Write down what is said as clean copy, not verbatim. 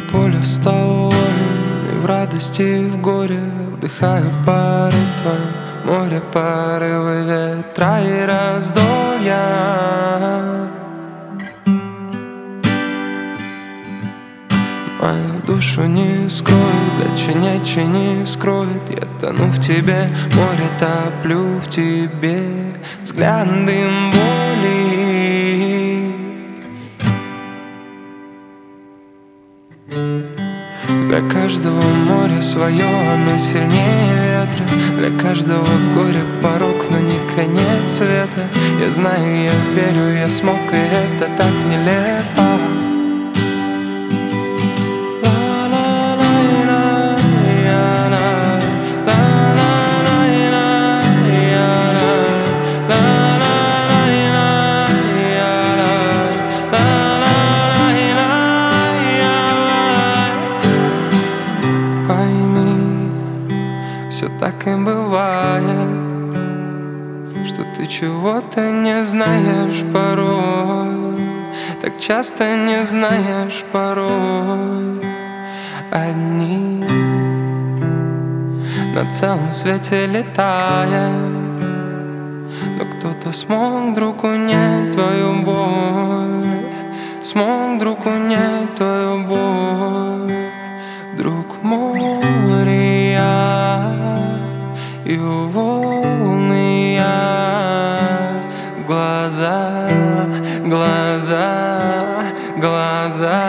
поле встал воин, и в радости, и в горе вдыхают пары твои. Море, порывы ветра и раздолья. Мою душу не скроет, плечи не вскроет. Я тону в тебе, море топлю в тебе. Взгляд дым боли. Для каждого моря свое, оно сильнее ветра. Для каждого горя порог, но не конец света. Я знаю, я верю, я смог, и это так нелепо. Все так и бывает, что ты чего-то не знаешь порой. Так часто не знаешь порой. Одни на целом свете летаем, но кто-то смог вдруг унять твою боль. Смог вдруг унять твою боль. Вдруг море и волны я, глаза, глаза, глаза.